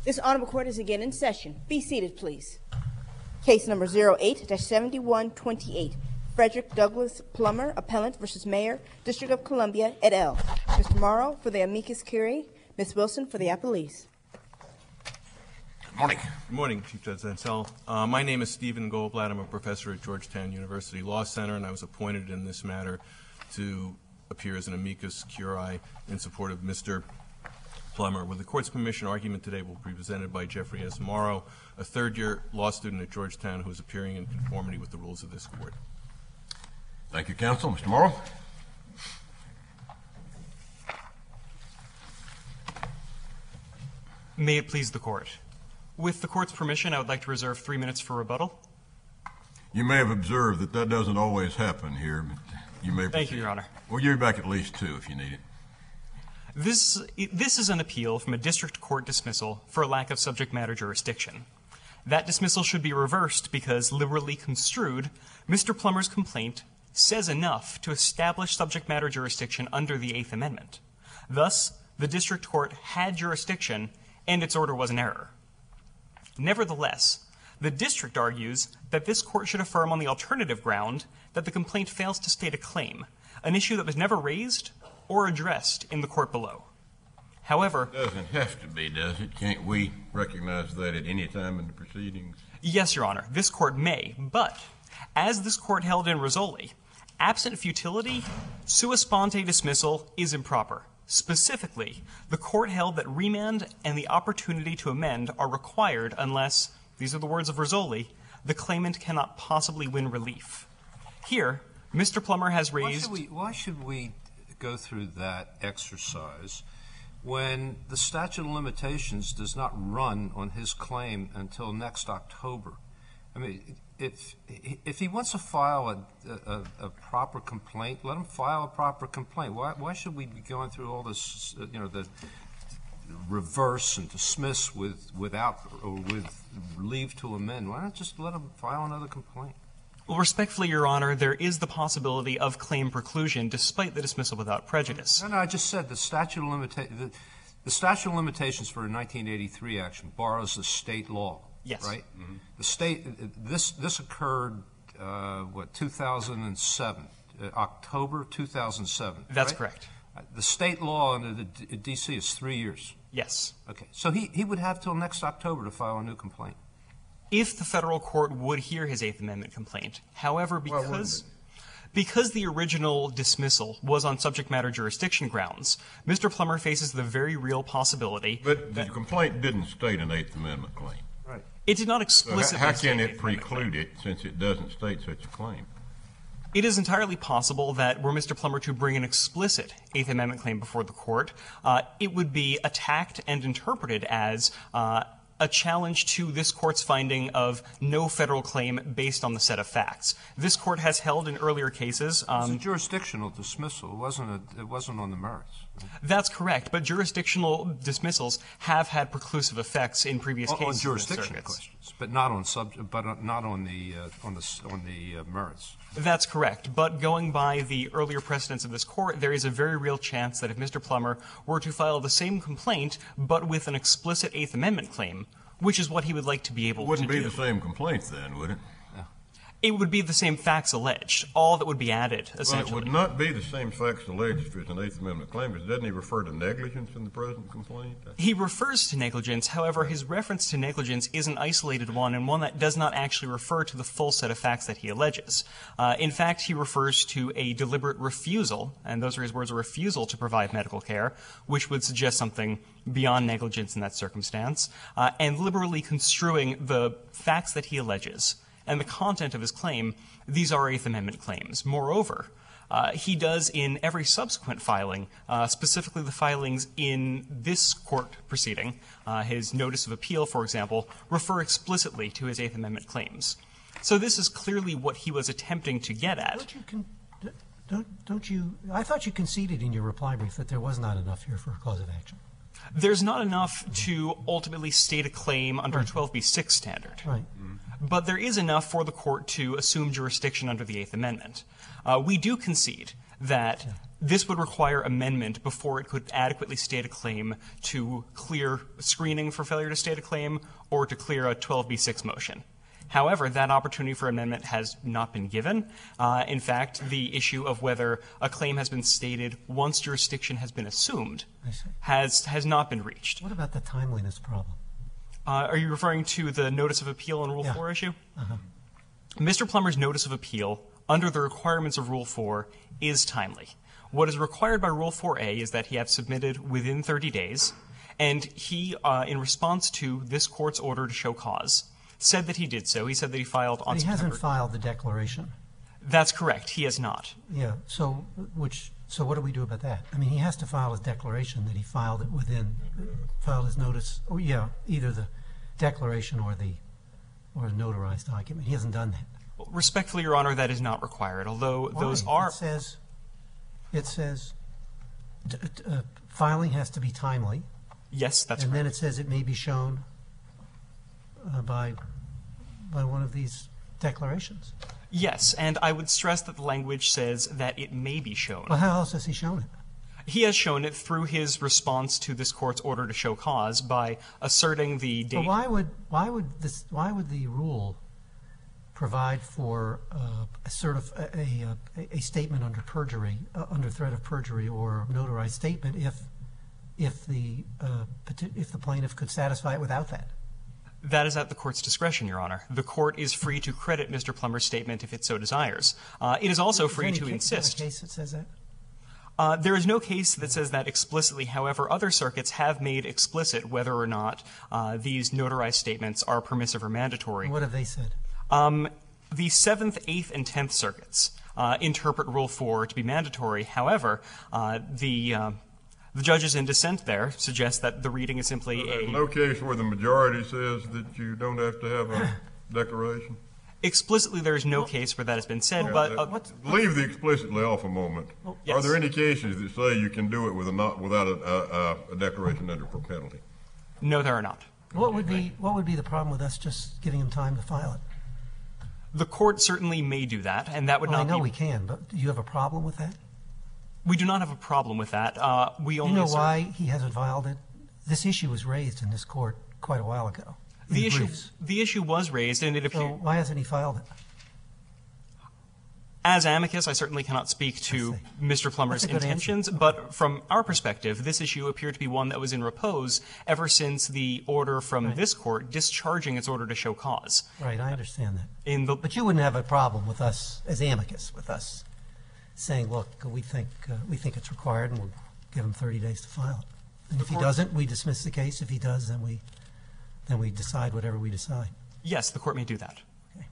This honorable court is again in session. Be seated, please. Case number 08-7128. Frederick Douglass Plummer, appellant versus Mayor, District of Columbia, et al. Mr. Morrow for the amicus curiae, Ms. Wilson for the appellees. Good morning. Good morning, Chief Judge Zancell. My name is Stephen Goldblatt. I'm a professor at Georgetown University Law Center, and I was appointed in this matter to appear as an amicus curiae in support of Mr. Plummer. With the court's permission, argument today will be presented by Jeffrey S. Morrow, a third-year law student at Georgetown who is appearing in conformity with the rules of this court. Thank you, counsel. Mr. Morrow. May it please the court. With the court's permission, I would like to reserve 3 minutes for rebuttal. You may have observed that that doesn't always happen here, but you may proceed. Thank you, Your Honor. We'll give you back at least 2 if you need it. This is an appeal from a district court dismissal for lack of subject matter jurisdiction. That dismissal should be reversed because, liberally construed, Mr. Plummer's complaint says enough to establish subject matter jurisdiction under the Eighth Amendment. Thus, the district court had jurisdiction and its order was an error. Nevertheless, the district argues that this court should affirm on the alternative ground that the complaint fails to state a claim, an issue that was never raised or addressed in the court below. However, it doesn't have to be, does it? Can't we recognize that at any time in the proceedings? Yes, Your Honor, this court may, but as this court held in Rizzoli, absent futility, sua sponte dismissal is improper. Specifically, the court held that remand and the opportunity to amend are required unless, these are the words of Rizzoli, the claimant cannot possibly win relief. Here, Mr. Plummer has raised... Why should we go through that exercise when the statute of limitations does not run on his claim until next October? I mean, if he wants to file a proper complaint, let him file a proper complaint. Why should we be going through all this, the reverse and dismiss with leave to amend? Why not just let him file another complaint? Well, respectfully, Your Honor, there is the possibility of claim preclusion despite the dismissal without prejudice. No, I just said the statute of limitations for a 1983 action borrows the state law. Yes. Right? Mm-hmm. The state, this occurred, 2007, October 2007. That's right? correct. The state law under the D.C. is 3 years. Yes. Okay. So he would have till next October to file a new complaint. If the federal court would hear his Eighth Amendment complaint. However, because the original dismissal was on subject matter jurisdiction grounds, Mr. Plummer faces the very real possibility. But the complaint didn't state an Eighth Amendment claim. Right. It did not explicitly how state can an it Eighth Amendment preclude claim. it since it doesn't state such a claim? It is entirely possible that were Mr. Plummer to bring an explicit Eighth Amendment claim before the court, it would be attacked and interpreted as a challenge to this court's finding of no federal claim based on the set of facts. This court has held in earlier cases. It was a jurisdictional dismissal. It wasn't on the merits. That's correct, but jurisdictional dismissals have had preclusive effects in previous cases. On jurisdictional questions, but not on the merits. That's correct, but going by the earlier precedents of this court, there is a very real chance that if Mr. Plummer were to file the same complaint, but with an explicit Eighth Amendment claim, which is what he would like to be able to do. It wouldn't be the same complaint then, would it? It would be the same facts alleged, all that would be added, essentially. Well, it would not be the same facts alleged if it's an Eighth Amendment claim, because doesn't he refer to negligence in the present complaint? He refers to negligence. However, his reference to negligence is an isolated one and one that does not actually refer to the full set of facts that he alleges. In fact, he refers to a deliberate refusal, and those are his words, a refusal to provide medical care, which would suggest something beyond negligence in that circumstance, and liberally construing the facts that he alleges and the content of his claim, these are Eighth Amendment claims. Moreover, he does in every subsequent filing, specifically the filings in this court proceeding, his notice of appeal, for example, refer explicitly to his Eighth Amendment claims. So this is clearly what he was attempting to get at. I thought you conceded in your reply brief that there was not enough here for a cause of action. There's not enough to ultimately state a claim under a 12b6 standard. Right. But there is enough for the court to assume jurisdiction under the Eighth Amendment. We do concede that this would require amendment before it could adequately state a claim to clear screening for failure to state a claim or to clear a 12b6 motion. However, that opportunity for amendment has not been given. In fact, the issue of whether a claim has been stated once jurisdiction has been assumed has not been reached. What about the timeliness problem? Are you referring to the notice of appeal in Rule 4 issue? Mr. Plummer's notice of appeal, under the requirements of Rule 4, is timely. What is required by Rule 4a is that he have submitted within 30 days, and he, in response to this Court's order to show cause, said that he did so. He said that he filed on But he September. hasn't filed the declaration. That's correct. He has not. Yeah, so what do we do about that? I mean, he has to file his declaration that he filed it filed his notice, either the declaration or the notarized document. He hasn't done that. Respectfully, Your Honor, that is not required, although Why? those are. It says filing has to be timely. Yes, that's and correct. then it says it may be shown by one of these declarations. Yes, and I would stress that the language says that it may be shown. Well, how else has he shown it? He has shown it through his response to this Court's order to show cause by asserting the date. But why would the rule provide for a statement under perjury, under threat of perjury or notarized statement if the plaintiff could satisfy it without that? That is at the Court's discretion, Your Honor. The Court is free to credit Mr. Plummer's statement if it so desires. It is also free to insist. Is there any case that says that? There is no case that says that explicitly. However, other circuits have made explicit whether or not these notarized statements are permissive or mandatory. What have they said? The 7th, 8th, and 10th circuits interpret Rule 4 to be mandatory. However, the judges in dissent there suggest that the reading is simply There's no case where the majority says that you don't have to have a declaration? Explicitly, there is no case where that has been said, but Leave the explicitly off a moment. Yes. Are there any cases that say you can do it without a declaration under penalty? no, there are not. What would be the problem with us just giving him time to file it? The Court certainly may do that, and that would Well, I not know be. we can, but do you have a problem with that? We do not have a problem with that. We Do only you know assert- why he hasn't filed it? This issue was raised in this court quite a while ago. in the briefs. issue was raised, and it So appears. why hasn't he filed it? As amicus, I certainly cannot speak to I see. Mr. Plummer's That's a good intentions, but from our perspective, this issue appeared to be one that was in repose ever since the order from this court discharging its order to show cause. Right, I understand that. In the But you wouldn't have a problem with us, as amicus, with us saying, look, we think it's required, and we'll give him 30 days to file it. And if he doesn't, we dismiss the case. If he does, then we decide whatever we decide. yes, the court may do that. Okay.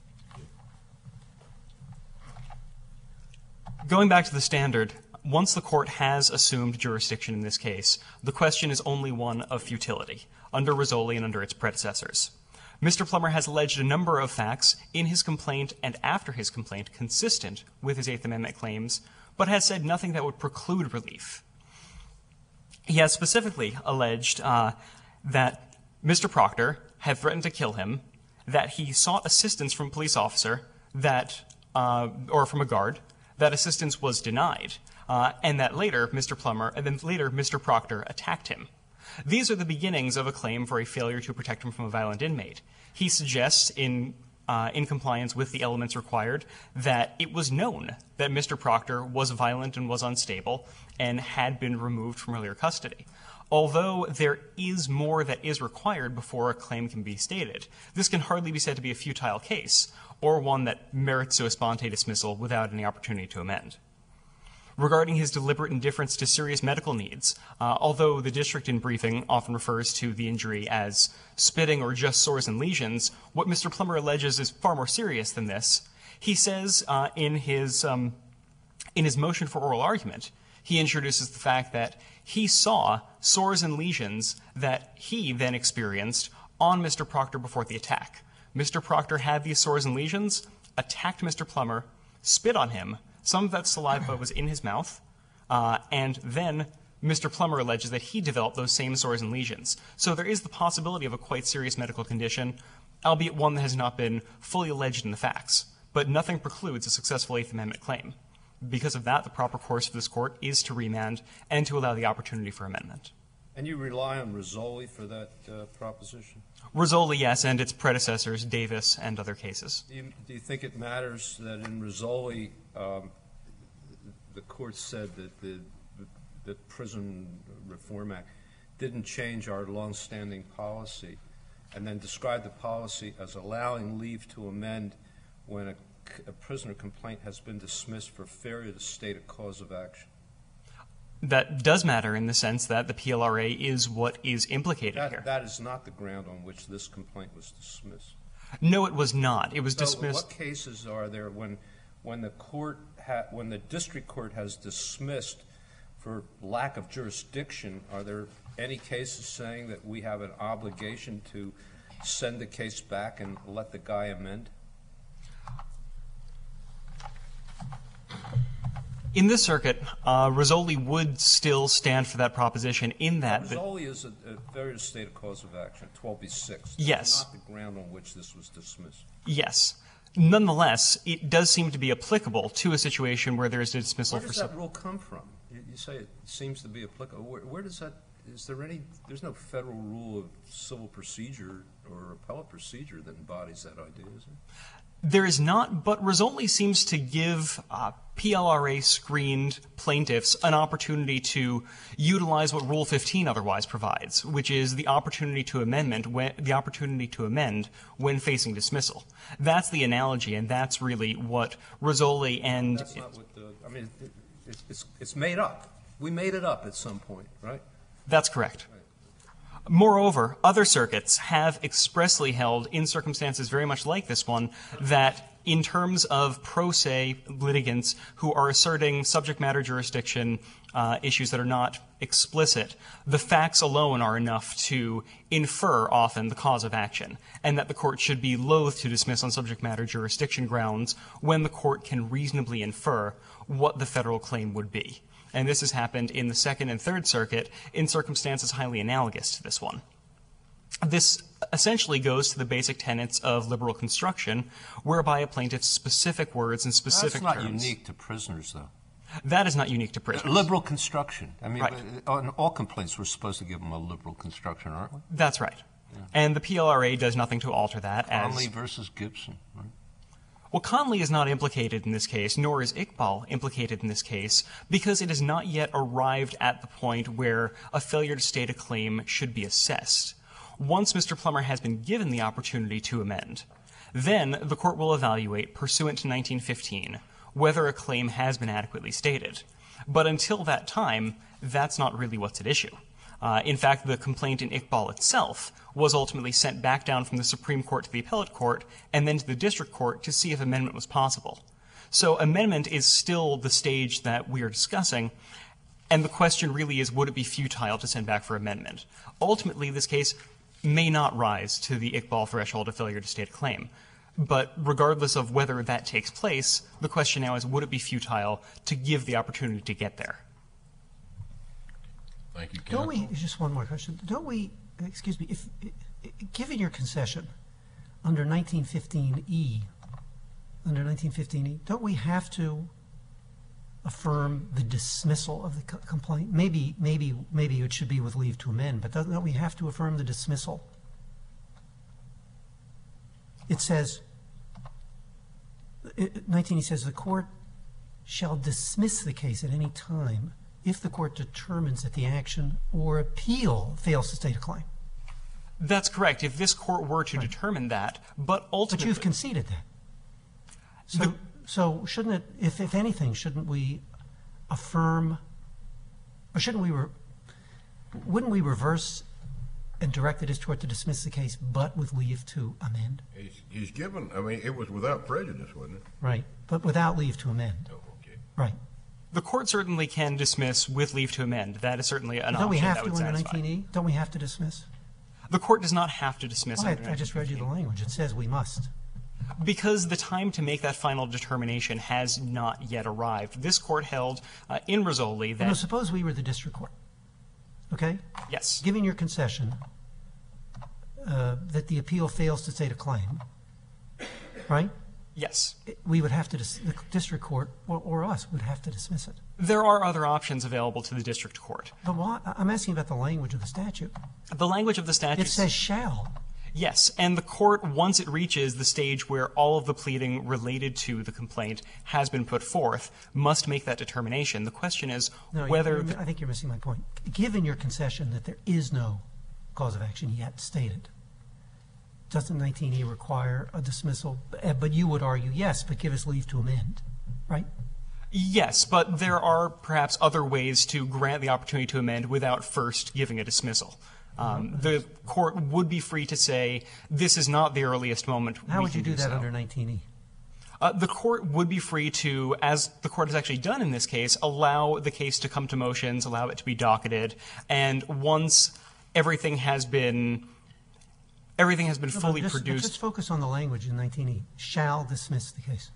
Going back to the standard, once the court has assumed jurisdiction in this case, the question is only one of futility, under Rizzoli and under its predecessors. Mr. Plummer has alleged a number of facts in his complaint and after his complaint consistent with his Eighth Amendment claims, but has said nothing that would preclude relief. He has specifically alleged that Mr. Proctor had threatened to kill him, that he sought assistance from a police officer or from a guard, that assistance was denied, and that later Mr. Proctor attacked him. These are the beginnings of a claim for a failure to protect him from a violent inmate. He suggests, in compliance with the elements required, that it was known that Mr. Proctor was violent and was unstable and had been removed from earlier custody. Although there is more that is required before a claim can be stated, this can hardly be said to be a futile case or one that merits sua sponte dismissal without any opportunity to amend. Regarding his deliberate indifference to serious medical needs, although the district in briefing often refers to the injury as spitting or just sores and lesions, what Mr. Plummer alleges is far more serious than this. He says in his motion for oral argument, he introduces the fact that he saw sores and lesions that he then experienced on Mr. Proctor before the attack. Mr. Proctor had these sores and lesions, attacked Mr. Plummer, spit on him. Some of that saliva was in his mouth, and then Mr. Plummer alleges that he developed those same sores and lesions. So there is the possibility of a quite serious medical condition, albeit one that has not been fully alleged in the facts. But nothing precludes a successful Eighth Amendment claim. Because of that, the proper course for this court is to remand and to allow the opportunity for amendment. And you rely on Rizzoli for that proposition? Rizzoli, yes, and its predecessors, Davis and other cases. Do you think it matters that in Rizzoli, the court said that the Prison Reform Act didn't change our longstanding policy, and then described the policy as allowing leave to amend when a prisoner complaint has been dismissed for failure to state a cause of action? That does matter in the sense that the PLRA is what is implicated here. That is not the ground on which this complaint was dismissed. No, it was not. It was So dismissed. what cases are there when the district court has dismissed for lack of jurisdiction? Are there any cases saying that we have an obligation to send the case back and let the guy amend? In this circuit, Rizzoli would still stand for that proposition in that. Rizzoli is a failure to state a cause of action, 12b-6. Yes. Not the ground on which this was dismissed. Yes. Nonetheless, it does seem to be applicable to a situation where there is a dismissal Where for does that rule come from? You say it seems to be applicable. Where does that, is there any, there's no federal rule of civil procedure or appellate procedure that embodies that idea, is there? There is not, but Rizzoli seems to give PLRA-screened plaintiffs an opportunity to utilize what Rule 15 otherwise provides, which is the opportunity to amend when facing dismissal. That's the analogy, and that's really what Rizzoli and That's not what the, I mean, it's made up. We made it up at some point, right? That's correct. Moreover, other circuits have expressly held, in circumstances very much like this one, that in terms of pro se litigants who are asserting subject matter jurisdiction issues that are not explicit, the facts alone are enough to infer often the cause of action, and that the court should be loath to dismiss on subject matter jurisdiction grounds when the court can reasonably infer what the federal claim would be. And this has happened in the Second and Third Circuit in circumstances highly analogous to this one. This essentially goes to the basic tenets of liberal construction, whereby a plaintiff's specific words and specific terms. That's not unique to prisoners, though. That is not unique to prisoners. Liberal construction. I mean, Right. On all complaints, we're supposed to give them a liberal construction, aren't we? That's right. And the PLRA does nothing to alter that. Conley versus Gibson, right? Well, Conley is not implicated in this case, nor is Iqbal implicated in this case, because it has not yet arrived at the point where a failure to state a claim should be assessed. Once Mr. Plummer has been given the opportunity to amend, then the court will evaluate, pursuant to 1915, whether a claim has been adequately stated. But until that time, that's not really what's at issue. In fact, the complaint in Iqbal itself was ultimately sent back down from the Supreme Court to the appellate court and then to the district court to see if amendment was possible. So amendment is still the stage that we are discussing, and the question really is, would it be futile to send back for amendment? Ultimately, this case may not rise to the Iqbal threshold of failure to state a claim. But regardless of whether that takes place, the question now is, would it be futile to give the opportunity to get there? Thank you, Don't Counsel. we, just one more question, don't we, excuse me, if given your concession under 1915E, don't we have to affirm the dismissal of the complaint? Maybe it should be with leave to amend, but don't we have to affirm the dismissal? It says, 19, it says, the court shall dismiss the case at any time if the court determines that the action or appeal fails to state a claim. That's correct. If this court were to determine that, but ultimately... But you've conceded that. So shouldn't it, if anything, shouldn't we affirm, or wouldn't we reverse and direct the district court to dismiss the case, but with leave to amend? He's given, I mean, it was without prejudice, wasn't it? Right, but without leave to amend. Oh, okay. Right. The court certainly can dismiss with leave to amend. That is certainly an Don't we option have that to would under satisfy. 19E? Don't we have to dismiss? The court does not have to dismiss Well, under I just read you the 1915. language. It says we must. Because the time to make that final determination has not yet arrived. This court held in Rizzoli that... No, suppose we were the district court, okay? Yes. Given your concession that the appeal fails to state a claim, right? Yes. We would have to, the district court or us would have to dismiss it. There are other options available to the district court. But why? I'm asking about the language of the statute. The language of the statute It says shall. Yes, and the court, once it reaches the stage where all of the pleading related to the complaint has been put forth, must make that determination. The question is No, whether I think you're missing my point. Given your concession that there is no cause of action yet stated, doesn't 19E require a dismissal? But you would argue yes, but give us leave to amend, right? Yes, but there are perhaps other ways to grant the opportunity to amend without first giving a dismissal. The court would be free to say this is not the earliest moment. How we would you can do that so. under 19E? The court would be free to, as the court has actually done in this case, allow the case to come to motions, allow it to be docketed, and once everything has been fully produced. Just focus on the language in 19E. Shall dismiss the case.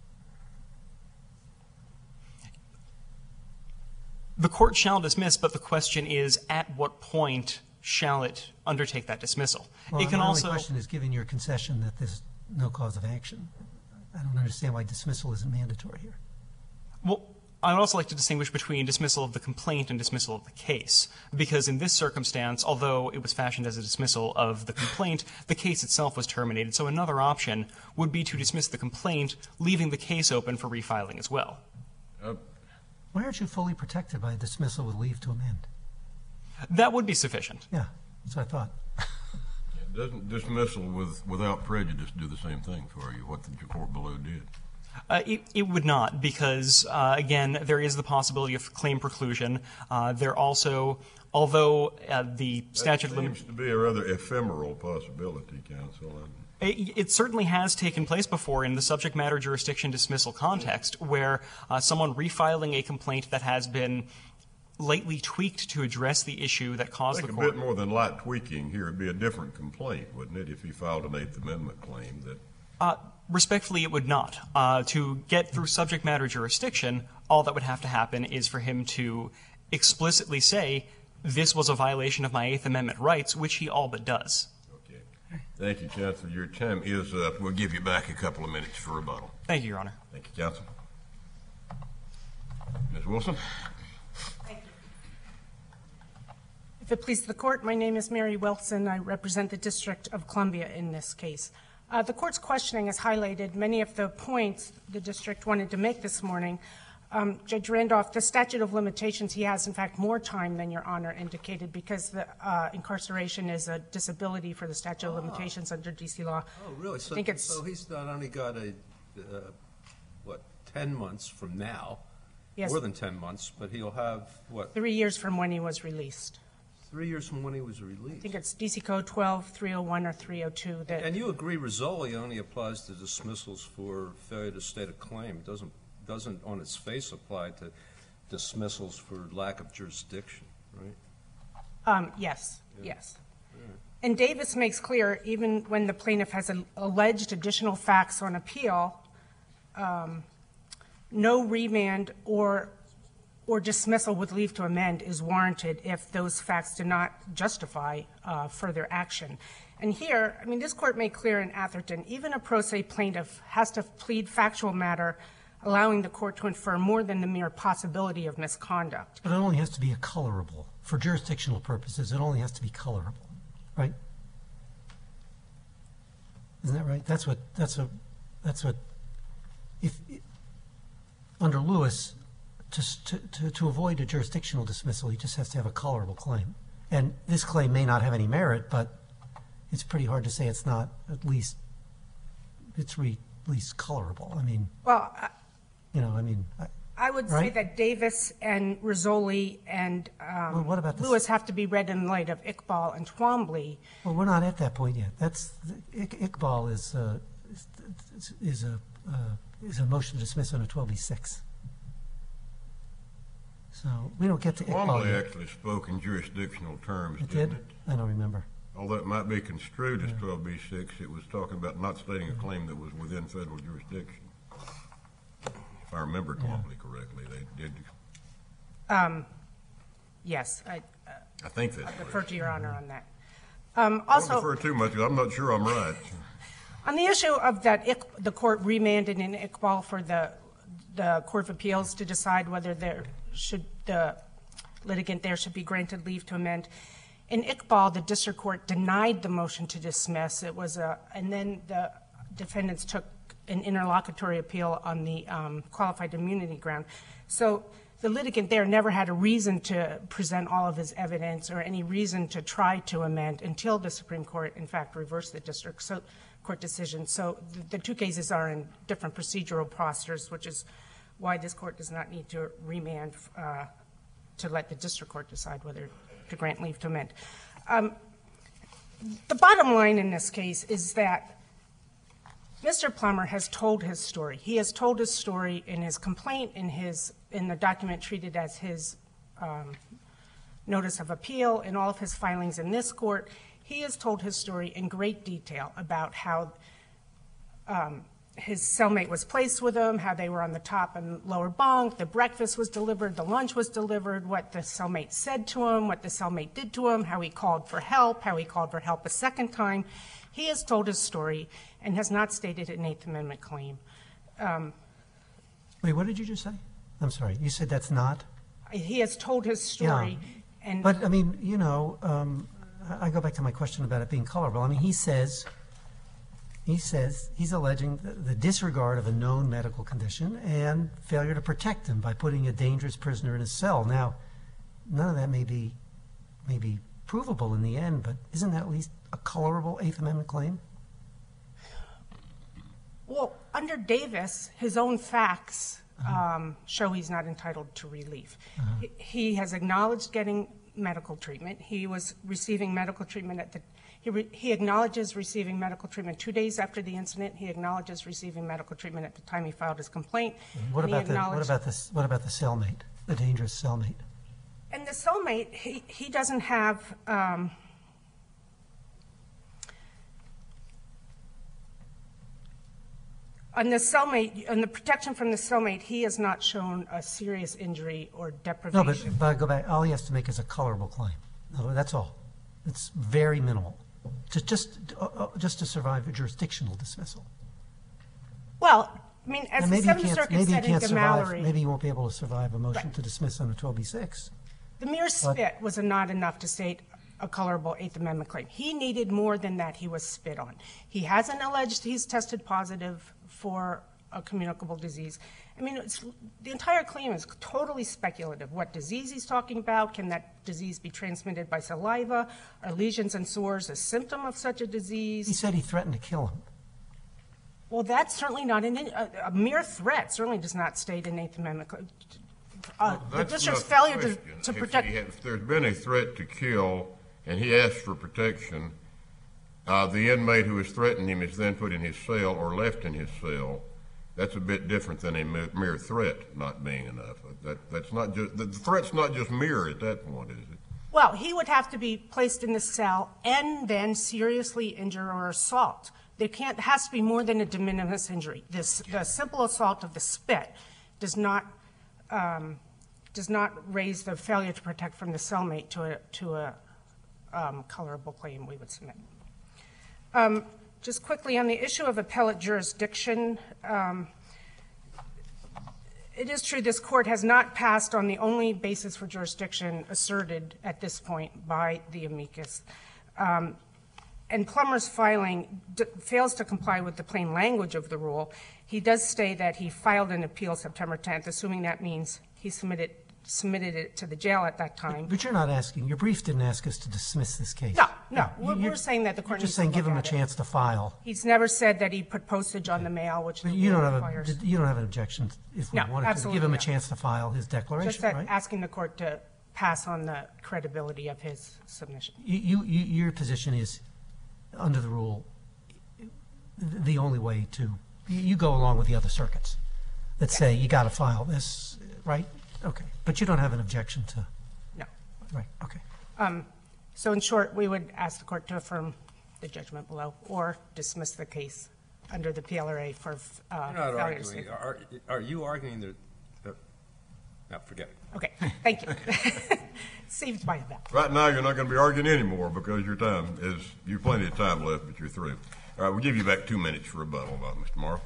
The court shall dismiss, but the question is, at what point shall it undertake that dismissal? Well, It can my also. only question is, given your concession that there's no cause of action, I don't understand why dismissal isn't mandatory here. Well, I would also like to distinguish between dismissal of the complaint and dismissal of the case, because in this circumstance, although it was fashioned as a dismissal of the complaint, the case itself was terminated. So another option would be to dismiss the complaint, leaving the case open for refiling as well. Why aren't you fully protected by a dismissal with leave to amend? That would be sufficient. Yeah, that's what I thought. Doesn't dismissal without prejudice do the same thing for you, what the court below did? It would not, because, again, there is the possibility of claim preclusion. There also, although the statute of Seems to be a rather ephemeral possibility, counsel. It certainly has taken place before in the subject matter jurisdiction dismissal context, where someone refiling a complaint that has been lately tweaked to address the issue that caused I the think court. a bit more than light tweaking here. It'd be a different complaint, wouldn't it, if he filed an Eighth Amendment claim that. Respectfully, it would not. To get through subject matter jurisdiction, all that would have to happen is for him to explicitly say, this was a violation of my Eighth Amendment rights, which he all but does. Okay. Thank you, counsel. Your time is up. We'll give you back a couple of minutes for rebuttal. Thank you, Your Honor. Thank you, counsel. Ms. Wilson? Thank you. If it pleases the court, my name is Mary Wilson. I represent the District of Columbia in this case. The court's questioning has highlighted many of the points the district wanted to make this morning. Judge Randolph, the statute of limitations, he has, in fact, more time than Your Honor indicated because the incarceration is a disability for the statute of limitations under D.C. law. Oh, really? So he's not only got 10 months from now, Yes. more than 10 months, but he'll have, 3 years from when he was released. 3 years from when he was released? I think it's D.C. Code 12301 or 302. That And you agree Rizzoli only applies to dismissals for failure to state a claim. It doesn't on its face apply to dismissals for lack of jurisdiction, right? Yes, yes. And Davis makes clear, even when the plaintiff has alleged additional facts on appeal, no remand or dismissal with leave to amend is warranted if those facts do not justify further action. And here, I mean, this court made clear in Atherton, even a pro se plaintiff has to plead factual matter, allowing the court to infer more than the mere possibility of misconduct. But it only has to be a colorable. For jurisdictional purposes, it only has to be colorable, right? Isn't that right? That's what, if, under Lewis, to avoid a jurisdictional dismissal, he just has to have a colorable claim. And this claim may not have any merit, but it's pretty hard to say it's not at least colorable. I mean, Well, I would say Right? that Davis and Rizzoli and Well, what about this? Lewis have to be read in light of Iqbal and Twombly. well, we're not at that point yet. Iqbal is a motion to dismiss under 12b-6. So we don't get to Iqbal Twombly yet. actually spoke in jurisdictional terms, It didn't did? it? I don't remember. Although it might be construed as 12b-6, it was talking about not stating a claim that was within federal jurisdiction. If I remember Twombly correctly, they did. Yes, I I think that's defer correct. to Your Honor on that. Don't Also, defer too much, 'cause I'm not sure I'm right. On the issue of that, the court remanded in Iqbal for the Court of Appeals to decide whether the litigant there should be granted leave to amend. In Iqbal, the district court denied the motion to dismiss. And then the defendants took an interlocutory appeal on the qualified immunity ground. So the litigant there never had a reason to present all of his evidence or any reason to try to amend until the Supreme Court, in fact, reversed the district court decision. So the two cases are in different procedural postures, which is why this court does not need to remand to let the district court decide whether to grant leave to amend. The bottom line in this case is that Mr. Plummer has told his story. He has told his story in his complaint, in the document treated as his notice of appeal, in all of his filings in this court. He has told his story in great detail about how his cellmate was placed with him, how they were on the top and lower bunk, the breakfast was delivered, the lunch was delivered, what the cellmate said to him, what the cellmate did to him, how he called for help, how he called for help a second time. He has told his story and has not stated an Eighth Amendment claim. Wait, what did you just say? I'm sorry. You said that's not? He has told his story. Yeah. But, I mean, you know, I go back to my question about it being colorable. I mean, he says he's alleging the disregard of a known medical condition and failure to protect him by putting a dangerous prisoner in his cell. Now, none of that may be provable in the end, but isn't that at least a colorable Eighth Amendment claim? Well, under Davis, his own facts show he's not entitled to relief. He has acknowledged getting medical treatment. He was receiving medical treatment he acknowledges receiving medical treatment 2 days after the incident. He acknowledges receiving medical treatment at the time he filed his complaint. What about the cellmate, the dangerous cellmate? And the cellmate, he doesn't have on the cellmate, on the protection from the cellmate, he has not shown a serious injury or deprivation. No, but go back. All he has to make is a colorable claim. No, that's all. It's very minimal. Just to survive a jurisdictional dismissal. Well, I mean, as the Seventh Circuit said in Gamallery, maybe he won't be able to survive a motion to dismiss under 12b-6. The mere spit was not enough to state a colorable Eighth Amendment claim. He needed more than that. He was spit on. He hasn't alleged he's tested positive for a communicable disease. I mean, the entire claim is totally speculative. What disease he's talking about? Can that disease be transmitted by saliva? Are lesions and sores a symptom of such a disease? He said he threatened to kill him. Well, that's certainly not a mere threat. Certainly does not state an Eighth Amendment claim. The district's failure to protect. If there's been a threat to kill and he asked for protection, the inmate who has threatened him is then put in his cell or left in his cell. That's a bit different than a mere threat not being enough. That's not just the threat's not just mere at that point, is it? Well, he would have to be placed in the cell and then seriously injure or assault. There has to be more than a de minimis injury. The simple assault of the spit does not raise the failure to protect from the cellmate to a colorable claim we would submit. Just quickly on the issue of appellate jurisdiction, it is true this court has not passed on the only basis for jurisdiction asserted at this point by the amicus. And Plummer's filing fails to comply with the plain language of the rule. He does say that he filed an appeal September 10th, assuming that means he submitted it to the jail at that time. But you're not asking, your brief didn't ask us to dismiss this case. No. We're saying that the court needs to look at it. You're just saying give him a chance to file. He's never said that he put postage on the mail, which the you rule don't requires. you don't have an objection if we wanted to give him a chance to file his declaration, Just that right? asking the court to pass on the credibility of his submission. Your position is, under the rule, the only way to, you go along with the other circuits that say you got to file this, right? Okay. But you don't have an objection to? No. Right, okay. So in short, we would ask the court to affirm the judgment below or dismiss the case under the PLRA for failure to state. Are you arguing that? No, forget it. Okay, thank you. Saved by that. Right now, you're not going to be arguing anymore because your time is, you've plenty of time left, but you're through. All right, we'll give you back 2 minutes for rebuttal, Mr. Morrow.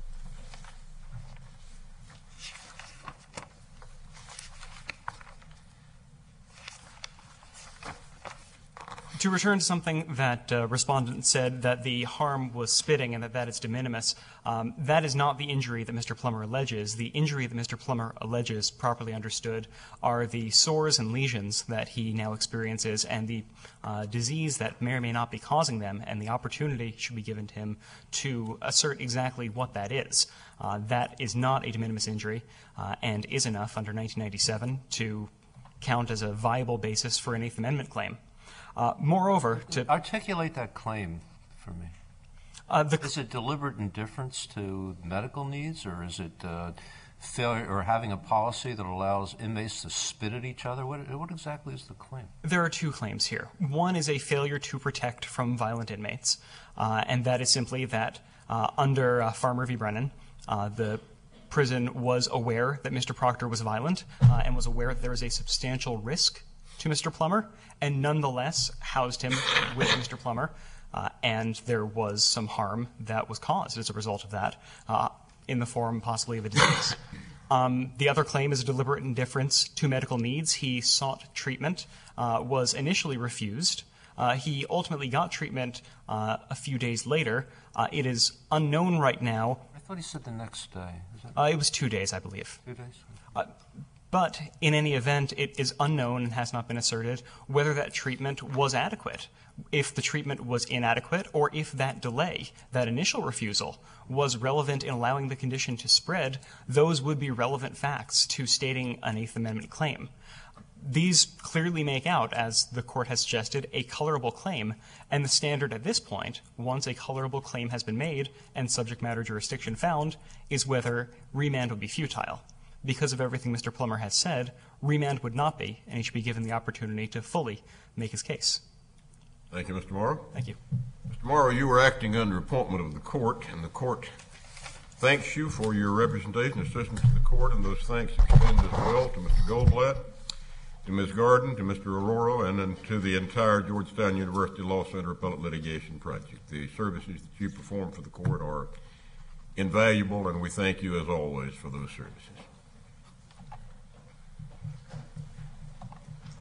To return to something that respondent said, that the harm was spitting and that is de minimis, that is not the injury that Mr. Plummer alleges. The injury that Mr. Plummer alleges, properly understood, are the sores and lesions that he now experiences and the disease that may or may not be causing them, and the opportunity should be given to him to assert exactly what that is. That is not a de minimis injury and is enough under 1997 to count as a viable basis for an Eighth Amendment claim. Moreover, to articulate that claim for me. Is it deliberate indifference to medical needs, or is it failure or having a policy that allows inmates to spit at each other? What exactly is the claim? There are two claims here. One is a failure to protect from violent inmates, and that is simply that under Farmer v. Brennan, the prison was aware that Mr. Proctor was violent and was aware that there was a substantial risk to Mr. Plummer, and nonetheless housed him with Mr. Plummer, and there was some harm that was caused as a result of that, in the form possibly of a disease. The other claim is a deliberate indifference to medical needs. He sought treatment, was initially refused. He ultimately got treatment a few days later. It is unknown right now. I thought he said the next day. It was 2 days, I believe. 2 days? But in any event, it is unknown and has not been asserted whether that treatment was adequate. If the treatment was inadequate, or if that delay, that initial refusal, was relevant in allowing the condition to spread, those would be relevant facts to stating an Eighth Amendment claim. These clearly make out, as the Court has suggested, a colorable claim, and the standard at this point, once a colorable claim has been made and subject matter jurisdiction found, is whether remand would be futile. Because of everything Mr. Plummer has said, remand would not be, and he should be given the opportunity to fully make his case. Thank you, Mr. Morrow. Thank you. Mr. Morrow, you were acting under appointment of the court, and the court thanks you for your representation and assistance to the court, and those thanks extend as well to Mr. Goldblatt, to Ms. Garden, to Mr. Arroyo, and then to the entire Georgetown University Law Center Appellate Litigation Project. The services that you perform for the court are invaluable, and we thank you as always for those services.